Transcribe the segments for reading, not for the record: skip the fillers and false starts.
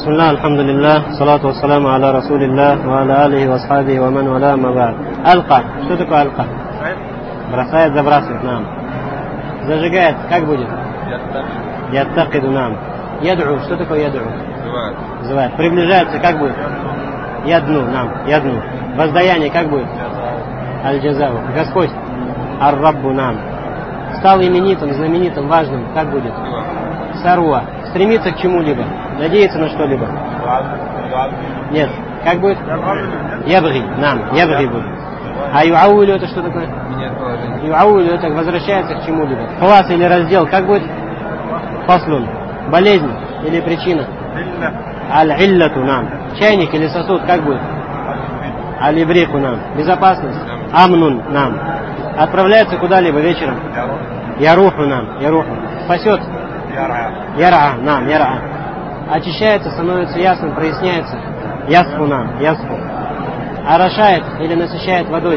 Бисмилlah, алхамдулиллах, салату вассаламу аля расулиллах, ва аля алихи ва асхабихи ва ман валя ма ба'д. Алка. Что такое алка? Бросает, забрасывает нам. Зажигает, как будет? Яттакиду нам. Яд'у. Что такое яд'у? Зывает. Приближается, как будет? Ядну нам. Ядну. Воздаяние, как будет? Аль-Джазау. Господь. Ар-Раббу нам. Стал именитым, знаменитым, важным, как будет? Саруа. Стремиться к чему-либо. Надеяться на что-либо. Нет. Как будет? Ябги. Нам. Ябги будет. А юауилю это что такое? Юауилю это возвращается к чему-либо. Класс или раздел, как будет? Фаслун. Болезнь или причина? Аль-Иллату нам. Чайник или сосуд, как будет? Аль-Ибрику нам. Безопасность. Амнун нам. Отправляется куда-либо вечером. Яруху нам. Яруху. Спасет. Яра нам. Яра. Очищается, становится ясным, проясняется. Ясфу нам. Ясфу. Орошает или насыщает водой.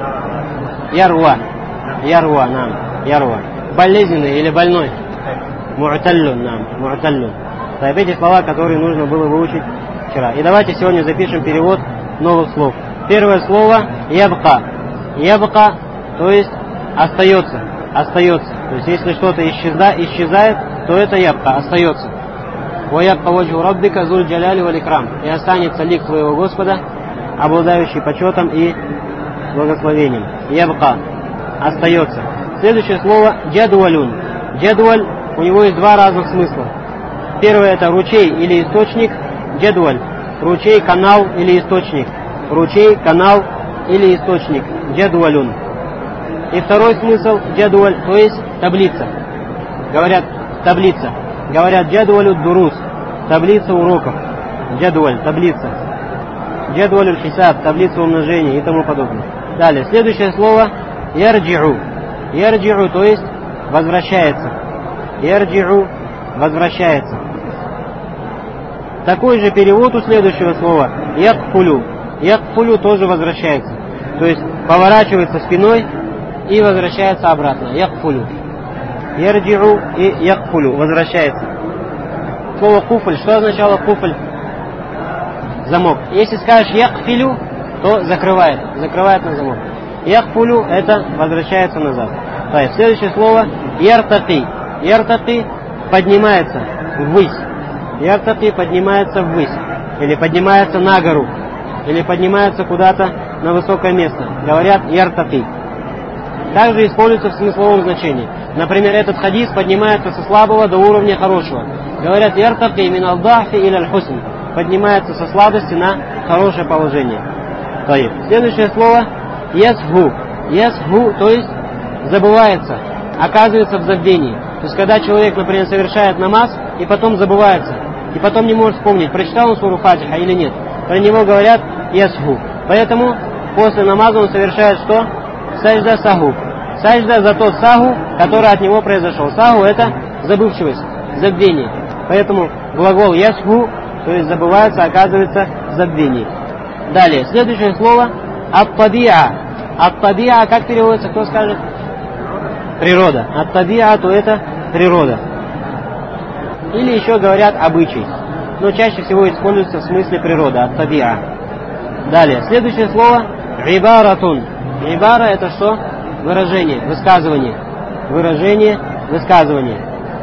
Яруа. Яруа нам. Яруа. Болезненный или больной. Му'таллун нам. Му'таллун. Это эти слова, которые нужно было выучить вчера. И давайте сегодня запишем перевод новых слов. Первое слово ябка. Ябка, то есть остается. Остается. То есть если что-то исчезает, то это ябка, остается. Ва ябка ваджху раббика зуль джаляли валь икрам. И останется лик твоего Господа, обладающий почетом и благословением. Ябка. Остается. Следующее слово джадвалюн. Джадваль, у него есть два разных смысла. Первое это ручей или источник. Джадваль. Ручей, канал или источник. Ручей, канал или источник. Джадвалюн. И второй смысл джадваль, то есть таблица. Говорят таблица. Говорят джадвалю дурус. Таблица уроков. Джадваль, таблица. Джадвалю хисаб, таблица умножения и тому подобное. Далее, следующее слово ярджиу. Ярджиу, то есть возвращается. Ярджиу, возвращается. Такой же перевод у следующего слова якфулю. Якфулю тоже возвращается. То есть поворачивается спиной и возвращается обратно. Якфулю. Ярджиу и якфулю. Возвращается. Слово куфль. Что означало куфль? Замок. Если скажешь якфилю, то закрывает. Закрывает на замок. Якфулю это возвращается назад. Так, следующее слово яртаки. Яртаки поднимается ввысь. Яртаки поднимается ввысь. Или поднимается на гору. Или поднимается куда-то на высокое место. Говорят яртаки. Также используется в смысловом значении. Например, этот хадис поднимается со слабого до уровня хорошего. Говорят яртаки мин аль-дахфи или аль-хусн. Поднимается со слабости на хорошее положение. Следующее слово ясху. Ясху, то есть забывается, оказывается в забвении. То есть когда человек, например, совершает намаз и потом забывается, и потом не может вспомнить, прочитал он суру Фатиха или нет. Про него говорят ясху. Поэтому после намаза он совершает что? Сажда саху. Сажда за тот саху, который от него произошел. Саху это забывчивость, забвение. Поэтому глагол ясху, то есть забывается, оказывается в забвении. Далее, следующее слово ат-табиа. Ат-табиа, как переводится, кто скажет? Природа. Ат-табиа, то это природа. Или еще говорят обычай. Но чаще всего используется в смысле природа. Ат-табиа. Далее, следующее слово ибаратун. Ибара это что? Выражение, высказывание. Выражение, высказывание.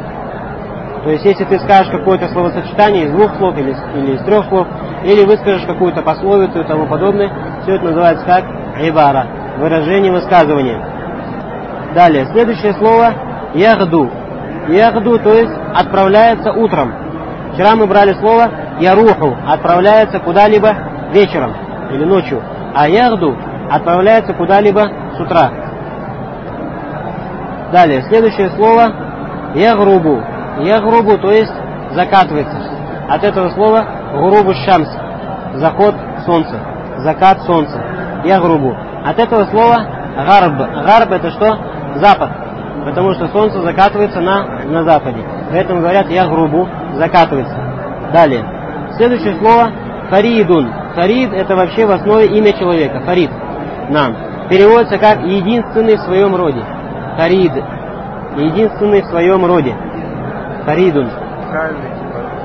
То есть, если ты скажешь какое-то словосочетание из двух слов или из трех слов, или выскажешь какую-то пословицу и тому подобное, все это называется как ибара. Выражение, высказывание. Далее, следующее слово ягду. Ягду, то есть отправляется утром. Вчера мы брали слово яруху. Отправляется куда-либо вечером или ночью. А ягду отправляется куда-либо с утра. Далее, следующее слово ягрубу. Ягрубу, то есть закатывается. От этого слова гурубу шамс. Заход солнца. Закат солнца. Ягрубу. От этого слова гарб. Гарб это что? Запад. Потому что солнце закатывается на западе. Поэтому говорят ягрубу. Закатывается. Далее. Следующее слово фаридун. Фарид это вообще в основе имя человека. Фарид. Нам. Переводится как единственный в своем роде. Фарид. Единственный в своем роде. Фаридун.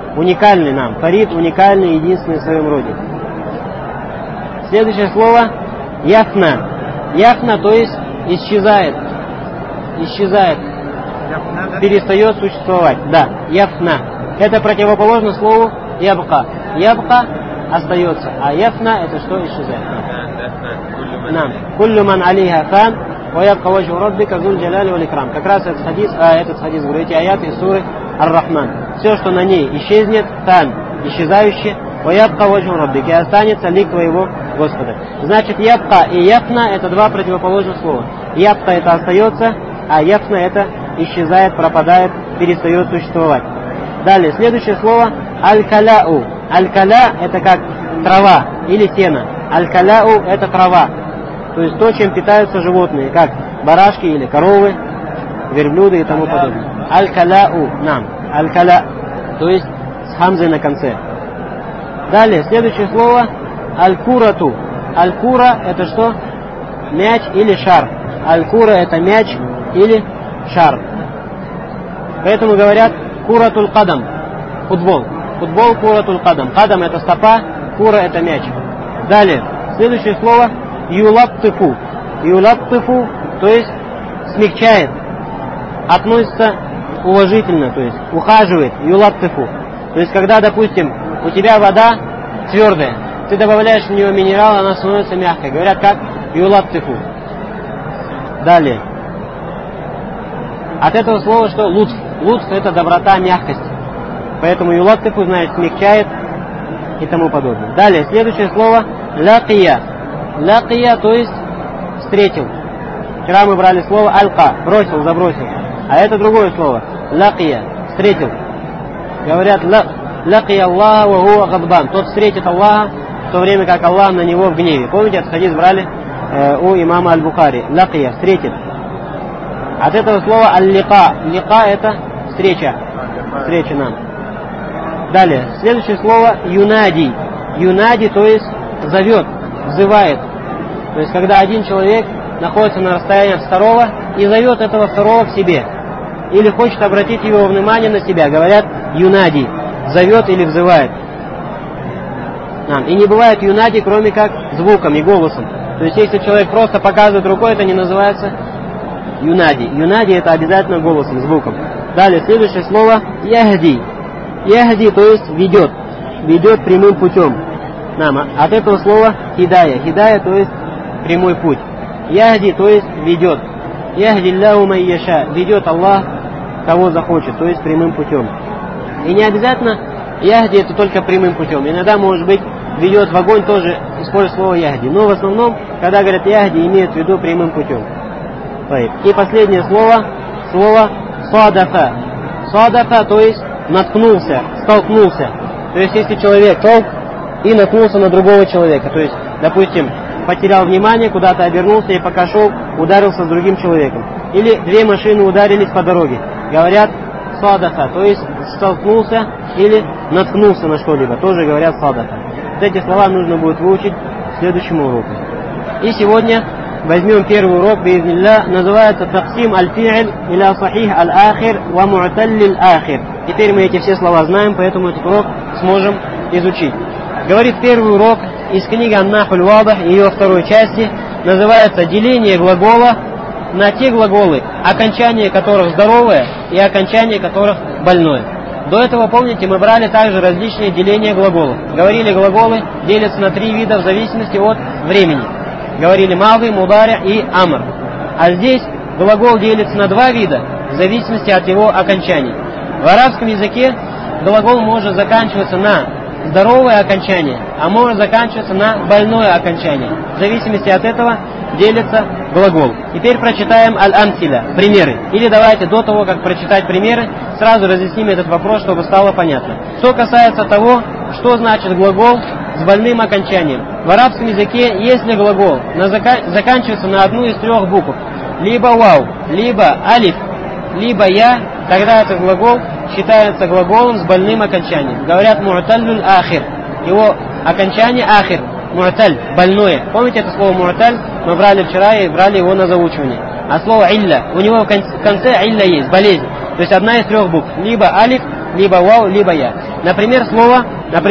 Уникальный нам. Фарид уникальный, единственный в своем роде. Следующее слово яфна. Яфна, то есть исчезает. Исчезает. Перестает существовать. Да, яфна. Это противоположно слову ябка. Ябка остается, а яфна это что исчезает. Нам. Куллю ман алейха фан, ва ябка ваджху раббика зуль джаляли валь икрам. Как раз этот хадис, говорите, аят из суры Ар-Рахман. Все, что на ней исчезнет, фан, исчезающее, ва ябка ваджху раббика, и останется лик твоего Господа. Значит, ябка и яфна это два противоположных слова. Ябка это остается, а яфна это исчезает, пропадает, перестает существовать. Далее, следующее слово аль-каляу. Аль-каля это как трава или сено. Аль-каляу это трава. То есть то, чем питаются животные, как барашки или коровы, верблюды и тому подобное. Аль-каляу нам. Аль-каля. То есть с хамзой на конце. Далее, следующее слово аль-курату. Аль-кура это что? Мяч или шар. Аль-кура это мяч или шар. Поэтому говорят куратуль кадам. Футбол. Футбол куратуль кадам. Кадам это стопа, кура это мяч. Далее, следующее слово юлаттыфу. Юлаттыфу, то есть смягчает, относится уважительно, то есть ухаживает. Юлаттыфу. То есть когда, допустим, у тебя вода твердая, ты добавляешь в нее минерал, она становится мягкой. Говорят как юлаттыфу. Далее. От этого слова что? Лутф. Лутф это доброта, мягкость. Поэтому юлаттыфу, значит, смягчает и тому подобное. Далее, следующее слово лакия. Лакия, то есть встретил. Вчера мы брали слово алька, бросил, забросил. А это другое слово. Лакия, встретил. Говорят лакия Аллаха ва хуа гадбан. Тот встретит Аллаха, в то время как Аллах на него в гневе. Помните, этот хадис брали у имама Аль-Бухари. Лакия, встретит. От этого слова аль-лика. Лика это встреча. Встреча нам. Далее, следующее слово юнади. Юнади, то есть зовет, взывает. То есть когда один человек находится на расстоянии от второго и зовет этого второго к себе. Или хочет обратить его внимание на себя. Говорят юнади. Зовет или взывает. И не бывает юнади, кроме как звуком и голосом. То есть если человек просто показывает рукой, это не называется юнади. Юнади это обязательно голосом, звуком. Далее, следующее слово яхди. Яхди, то есть ведет. Ведет прямым путем. От этого слова хидая. Хидая, то есть прямой путь. Яхди, то есть ведет. Яхди Аллаху ман яша. Ведет Аллах, кого захочет, то есть прямым путем. И не обязательно яхди это только прямым путем. Иногда, может быть, ведет в огонь, тоже использует слово яхди. Но в основном, когда говорят яхди, имеют в виду прямым путем. И последнее слово, слово садафа. Садафа, то есть наткнулся, столкнулся. То есть если человек толк и наткнулся на другого человека, то есть, допустим, потерял внимание, куда-то обернулся и пока шел, ударился с другим человеком. Или две машины ударились по дороге. Говорят садафа, то есть столкнулся или наткнулся на что-либо. Тоже говорят садафа. Вот эти слова нужно будет выучить к следующему уроку. И сегодня возьмем первый урок, биизнилля, называется «Таксим аль-фи'ль иля сахих аль-ахир ва му'талль аль-ахир». Теперь мы эти все слова знаем, поэтому этот урок сможем изучить. Говорит первый урок из книги «Ан-Наху аль-Вадих», ее второй части, называется «Деление глагола на те глаголы, окончание которых здоровое и окончание которых больное». До этого, помните, мы брали также различные деления глаголов. Говорили, глаголы делятся на 3 вида в зависимости от времени. Говорили мади, мудари и амр. А здесь глагол делится на 2 вида в зависимости от его окончания. В арабском языке глагол может заканчиваться на здоровое окончание, а может заканчиваться на больное окончание. В зависимости от этого делится глагол. Теперь прочитаем аль-амсиля, примеры. Или давайте до того, как прочитать примеры, сразу разъясним этот вопрос, чтобы стало понятно. Что касается того, что значит глагол с больным окончанием. В арабском языке, если глагол заканчивается на одну из 3 букв, либо вау, либо алиф, либо я, тогда этот глагол считается глаголом с больным окончанием. Говорят му'талль ахир. Его окончание ахир. Му'таль, больное. Помните это слово му'таль? Мы брали вчера и брали его на заучивание. А слово илля, у него в конце илля есть, болезнь. То есть одна из 3 букв. Либо алиф, либо вау, либо я. Например, слово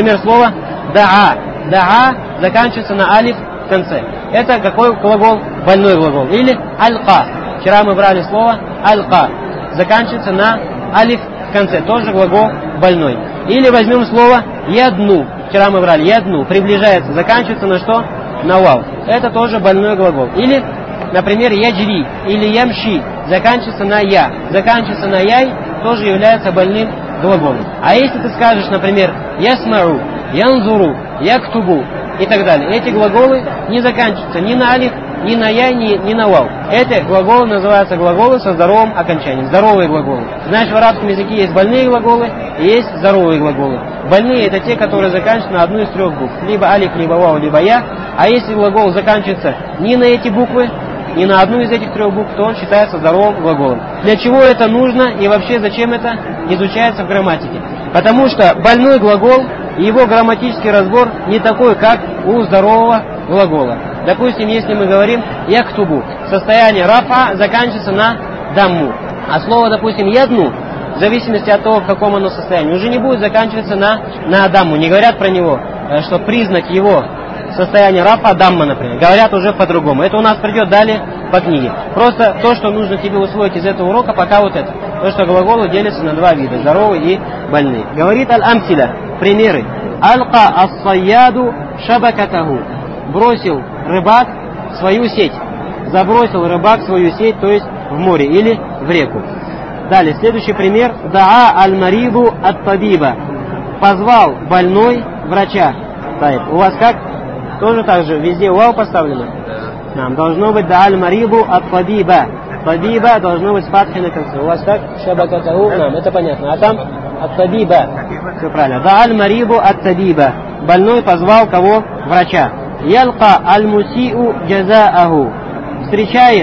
да'а. Да'а заканчивается на алиф в конце. Это какой глагол? Больной глагол. Или аль-ка. Вчера мы брали слово аль-ка. Заканчивается на алиф в конце. Тоже глагол больной. Или возьмем слово ядну. Вчера мы брали ядну. Приближается. Заканчивается на что? На вау. Это тоже больной глагол. Или, например, яджри или ямши. Заканчивается на я. Заканчивается на яй. Тоже является больным глаголом. А если ты скажешь, например, ясмару, янзуру, яктубу и так далее, эти глаголы не заканчиваются ни на алиф, ни на яй, ни на вау. Эти глаголы называются глаголы со здоровым окончанием. Здоровые глаголы. Знаешь, в арабском языке есть больные глаголы и есть здоровые глаголы. Больные — это те, которые заканчиваются на одну из трех букв. Либо алиф, либо вау, либо я. А если глагол заканчивается ни на эти буквы, ни на одну из этих трех букв, то он считается здоровым глаголом. Для чего это нужно и вообще зачем это изучается в грамматике? Потому что больной глагол и его грамматический разбор не такой, как у здорового глагола. Допустим, если мы говорим яктубу, состояние рафа заканчивается на дамму. А слово, допустим, ядну, в зависимости от того, в каком оно состоянии, уже не будет заканчиваться на дамму. Не говорят про него, что признак его состояние рафа дамма, например. Говорят уже по-другому. Это у нас придет далее по книге. Просто то, что нужно тебе усвоить из этого урока, пока вот это. То, что глаголы делятся на два вида. Здоровые и больные. Говорит аль-амсиля. Примеры. Алка ас-сайяду шабакатаху. Бросил рыбак свою сеть. Забросил рыбак свою сеть, то есть в море или в реку. Далее, следующий пример. Даа аль-мариду ат-табиба. Позвал больной врача. У вас как? Тоже так же, везде вау поставлено? Нам должно быть да'аль марибу от табиба. Табиба должно быть с фатхой на конце. У вас так? Шабакатаху, нам, это понятно. А там от табиба. Все правильно. Да'аль марибу от табиба. Больной позвал кого? Врача. Ялка аль-мусиу джазааху. Встречает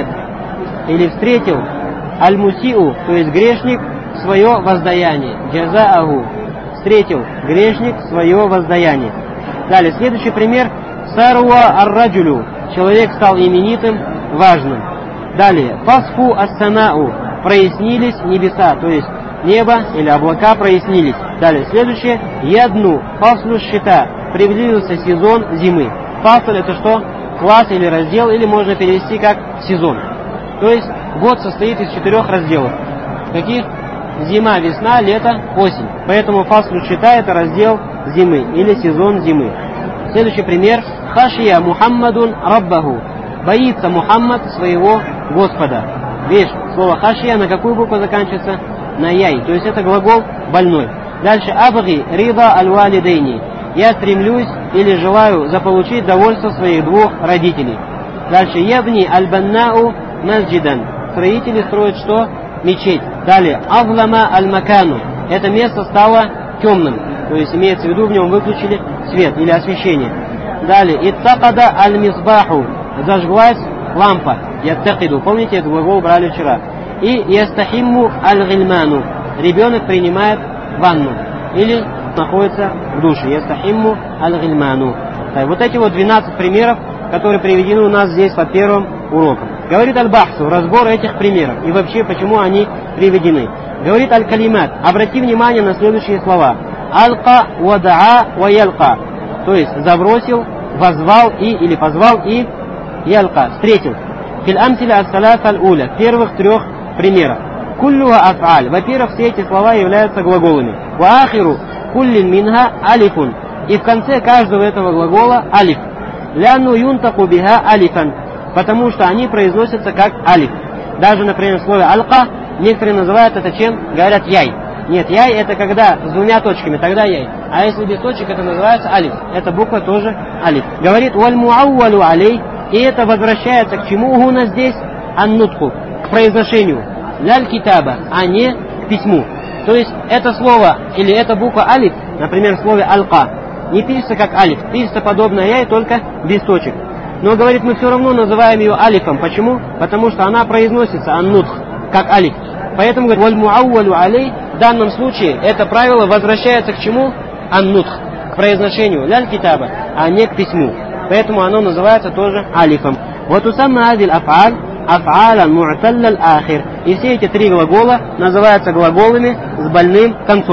или встретил аль-мусиу, то есть грешник, свое воздаяние. Джазааху. Встретил грешник свое воздаяние. Далее, следующий пример. Саруа ар-раджулю. Человек стал именитым, важным. Далее. Фасфу ас-санау. Прояснились небеса, то есть небо или облака прояснились. Далее. Следующее. Ядну. Фаслу счета. Приблизился сезон зимы. Фасл — это что? Класс или раздел, или можно перевести как сезон. То есть год состоит из 4 разделов. Каких? Зима, весна, лето, осень. Поэтому фаслу счета — это раздел зимы или сезон зимы. Следующий пример. Хашия Мухаммадун Раббаху. Боится Мухаммад своего Господа. Видишь, слово хашия на какую букву заканчивается? На яй. То есть это глагол больной. Дальше. Абги рида аль-валидейни. Я стремлюсь или желаю заполучить довольство своих двух родителей. Дальше. Ябни аль-баннау масджидан. Строители строят что? Мечеть. Далее. Авлама аль-макану. Это место стало темным. То есть имеется в виду, в нем выключили свет или освещение. Далее. Иттакада аль-мисбаху. Зажглась лампа. Яттакиду. Помните, этот глагол брали вчера. И ястахимму аль-гильману. Ребенок принимает ванну. Или находится в душе. Ястахимму аль-гильману. Вот эти вот 12 примеров, которые приведены у нас здесь под первым уроком. Говорит аль-бахсу. Разбор этих примеров. И вообще, почему они приведены. Говорит аль-калимат. Обрати внимание на следующие слова. Алка вадаа ва ялка. То есть забросил, возвал и или позвал и ялка. Встретил. Фил амсиля ас-салат аль-уля. Первых 3 примеров. Куллюха аф'аль. Во-первых, все эти слова являются глаголами. Ва ахиру куллин минха алифун. И в конце каждого этого глагола алиф. Ляну юнтаку биха алифан. Потому что они произносятся как алиф. Даже, например, в слове алка некоторые называют это чем? Говорят яй. Нет, яй это когда с 2 точками, тогда яй. А если без точек, это называется алиф. Эта буква тоже алиф. Говорит, валь муауалу алей. И это возвращается к чему у нас здесь? Аннутку. К произношению. Ляль китаба, а не к письму. То есть это слово или эта буква алиф, например, в слове алка, не пишется как алиф. Пишется подобно яй, только без точек. Но, говорит, мы все равно называем ее алифом. Почему? Потому что она произносится аннутх, как алиф. Поэтому, говорит, валь муауалу алей, в данном случае это правило возвращается к чему? Аннутх, к произношению ляль китаба, а не к письму. Поэтому оно называется тоже алифом. Вот усамма адиль аф'аль, аф'алян му'таллаль ахир. И все эти 3 глагола называются глаголами с больным концом.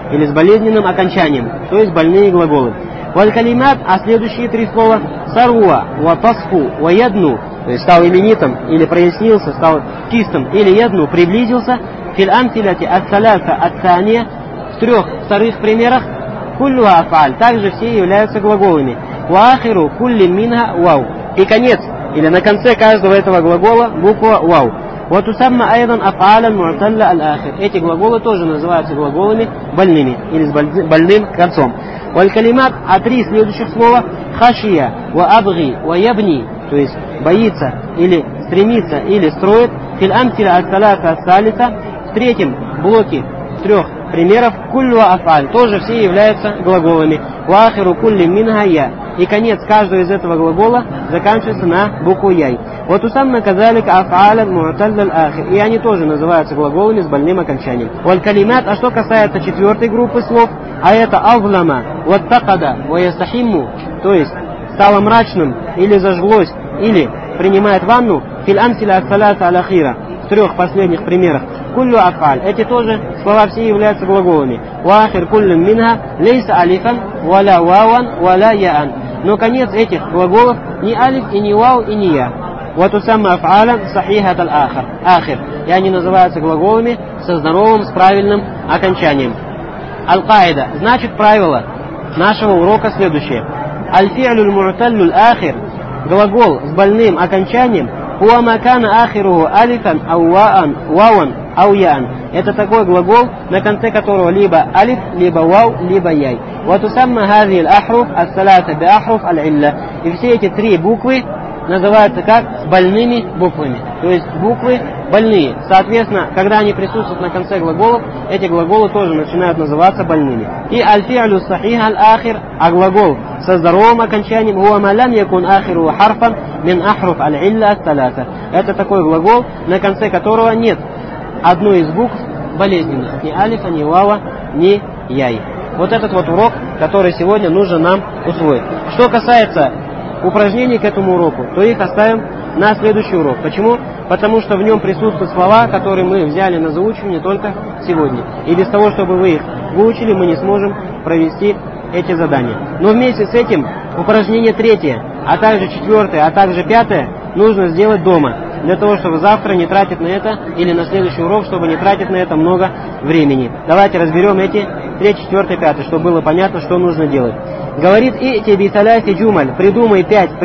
или с болезненным окончанием, то есть больные глаголы. Валь-калимат, а следующие три слова саруа, ватасфу, ваядну, то есть стал именитым или прояснился, стал чистым, или ядну, приблизился, фил амтиляти ат-саляса ат-тания, в трех вторых примерах, куллю афаль, также все являются глаголами. Ваахиру кулли минха вау. И конец, или на конце каждого этого глагола буква вау. Вот усамма айдан афалян му'талля аль-ахир. Эти глаголы тоже называются глаголами больными, или с больным концом. Валь-калимат, а три следующих слова хашия, ва абги, ва ябни, то есть боится, или стремится, или строит, фил амтиля ат-саляса ат-салиса, в третьем блоке трех примеров куллю афаль, тоже все являются глаголами. Ваахиру кулли минха я. И конец каждого из этого глагола заканчивается на букву яй. Вот усамма казалика афалян му'талляль ахир. И они тоже называются глаголами с больным окончанием. Валь-калимат, а что касается четвертой группы слов, а это авлама, ваттакада, ваястахимму, то есть стало мрачным, или зажглось, или принимает ванну, фил амтиля ат-саляса аль-ахира, в трех последних примерах. Куллю афаль, эти тоже слова все являются глаголами. Ваахир куллин минха лейса алифан, валя вауан, валя яан. Но конец этих глаголов не алиф, и не вау, и не я. Вот усамма афалян сахихат аль-ахир. И они называются глаголами со здоровым, с правильным окончанием. Аль-каида, значит правило нашего урока следующее. Аль-фи'лю му'таллю аль-ахир, глагол с больным окончанием, хуа макана ахируху алифан ау вауан ау яан. Это такой глагол, на конце которого либо алиф, либо вау, либо яй. Вот усамма хази аль-ахруф ас-салата би ахруф аль-илля. И все эти три буквы называются как больными буквами. То есть буквы больные. Соответственно, когда они присутствуют на конце глаголов, эти глаголы тоже начинают называться больными. И аль-фи'лю сахих аль-ахир, а глагол со здоровым окончанием, хуа ма лам якун ахиру харфан мин ахруф аль-илля ас-салата. Это такой глагол, на конце которого нет одной из букв болезненных. Ни алифа, ни вава, ни яй. Вот этот вот урок, который сегодня нужно нам усвоить. Что касается упражнений к этому уроку, то их оставим на следующий урок. Почему? Потому что в нем присутствуют слова, которые мы взяли на заучивание только сегодня. И без того, чтобы вы их выучили, мы не сможем провести эти задания. Но вместе с этим упражнение третье, а также четвертое, а также пятое нужно сделать дома, для того, чтобы завтра не тратить на это, или на следующий урок, чтобы не тратить на это много времени. Давайте разберем эти 3, 4, 5, чтобы было понятно, что нужно делать. Говорит ити бисаляси джумаль, придумай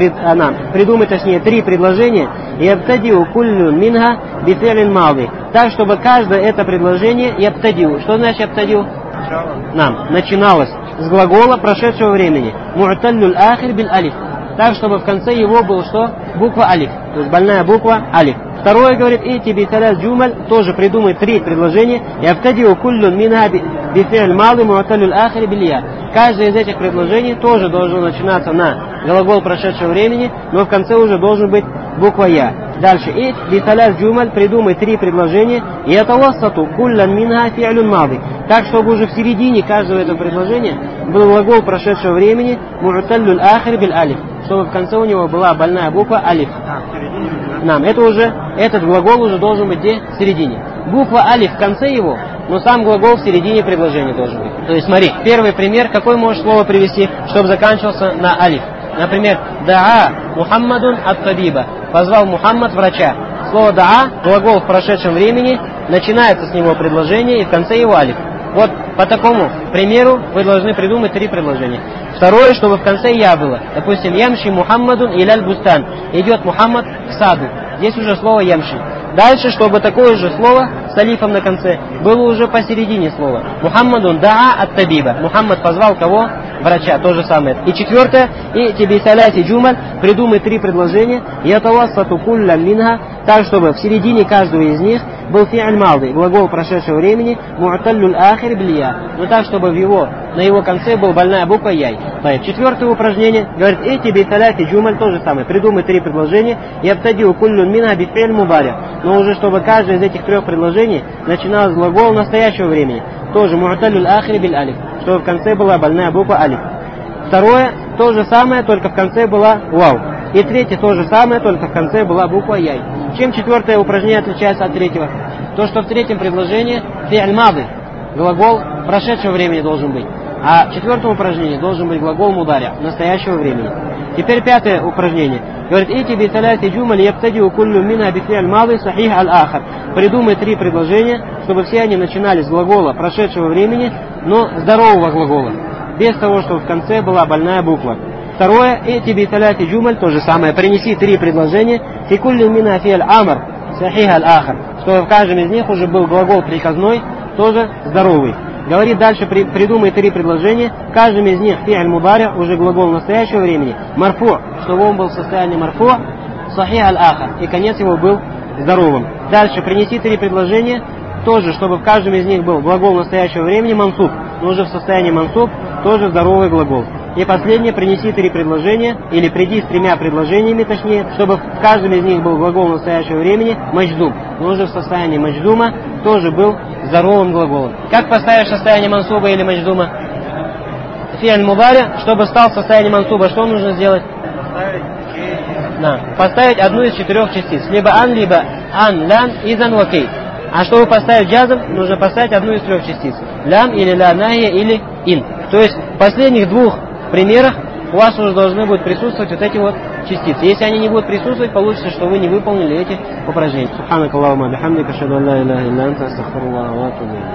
три предложения, ябтадиу куллю минха бифилин малди, так, чтобы каждое это предложение ябтадиу. Что значит ябтадиу? Начиналось с глагола прошедшего времени. Му'таллюль ахир биль алиф. Так, чтобы в конце его было что? Буква алиф. То есть больная буква алиф. Второе говорит, ити бисаляс джумаль, тоже придумай три предложения. Ябтадиу куллюн минха бифиль малди му'таллюль ахир биль я. Каждое из этих предложений тоже должно начинаться на глагол прошедшего времени, но в конце уже должен быть буква я. Дальше. И бисаляс джумаль, придумай три предложения. Ятавассату куллян минха фи'люн мади. Так, чтобы уже в середине каждого этого предложения был глагол прошедшего времени му'таллюль ахир биль алиф. Чтобы в конце у него была больная буква алиф. Этот глагол уже должен быть где? В середине. Буква алиф в конце его, но сам глагол в середине предложения должен быть. То есть смотри, первый пример, какой можешь слово привести, чтобы заканчивался на алиф. Например, даа Мухаммадун ат-табиба. Позвал Мухаммад врача. Слово даа, глагол в прошедшем времени, начинается с него предложение и в конце его алиф. Вот по такому примеру вы должны придумать три предложения. Второе, чтобы в конце я было. Допустим, ямши Мухаммадун иляль бустан. Идет Мухаммад к саду. Здесь уже слово ямши. Дальше, чтобы такое же слово с алифом на конце было уже посередине слова. Мухаммадун даа ат-табиба. Мухаммад позвал кого? Врача. То же самое. И четвертое. И тебе саляси джумаль. Придумай три предложения. Ятавассату кулля минха. Так, чтобы в середине каждого из них был фи'аль малди, глагол прошедшего времени, му'таллюль ахир биль я. Но так, чтобы на его конце была больная буква яй. Четвертое упражнение. Говорит, эти бисаляти джумаль, то же самое. Придумай три предложения. Ябтадиу куллюн минха бифи'аль мубаря. Но уже чтобы каждое из этих трех предложений начиналось с глагола настоящего времени. Тоже му'таллюль ахир биль алиф. Чтобы в конце была больная буква алиф. Второе, то же самое, только в конце была вау. И третье, то же самое, только в конце была буква яй. Чем четвертое упражнение отличается от третьего? То, что в третьем предложении фи'аль мади, глагол прошедшего времени должен быть. А в четвертом упражнении должен быть глагол мудари, настоящего времени. Теперь пятое упражнение. Говорит, эти биталяти джумаль ябтадиу куллю мина бифиаль мады сахих аль-ахар. Придумай 3 предложения, чтобы все они начинались с глагола прошедшего времени, но здорового глагола, без того, чтобы в конце была больная буква. Второе, эти биталяти джумаль, то же самое, принеси 3 предложения, фи куллю мина фиаль амар сахих аль-ахар, чтобы в каждом из них уже был глагол приказной, тоже здоровый. Говорит дальше, придумай 3 предложения, в каждом из них фи'аль мудари, уже глагол настоящего времени, марфу, чтобы он был в состоянии марфу, сахих аль-ахар, и конец его был здоровым. Дальше принеси 3 предложения, тоже, чтобы в каждом из них был глагол настоящего времени, мансуб, но уже в состоянии мансуб, тоже здоровый глагол. И последнее, принеси 3 предложения, или приди с 3 предложениями, точнее, чтобы в каждом из них был глагол настоящего времени, мадждум, но уже в состоянии мадждума, тоже был здоровым глаголом. Как поставишь состояние мансуба или мадждума? Фи'аль мудари, чтобы стал в состоянии мансуба, что нужно сделать? Поставить одну из 4 частиц. Либо ан, лям, изан, вакей. А чтобы поставить джазм, нужно поставить одну из 3 частиц. Лям или ля, нахия или ин. То есть в последних 2 примерах у вас уже должны будут присутствовать вот эти вот частицы. Если они не будут присутствовать, получится, что вы не выполнили эти упражнения. Субханакаллахумма бихамдика, ашхаду ан ла иляха илля анта, астагфирука ва атубу илейк.